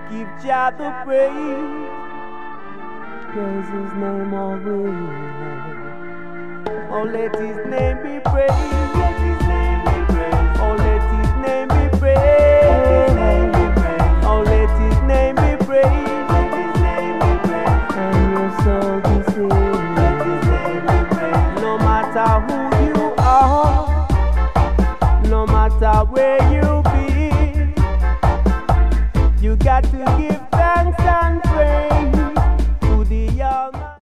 Give Jah the praise. Praise His name always. Oh, let His name be praised. Let His name be praised. Oh, let His name be praised. Oh, let His name be praised. Let His name be praised. And your soul be saved. Let His name be praised. No matter who you are, no matter where you be, you got to give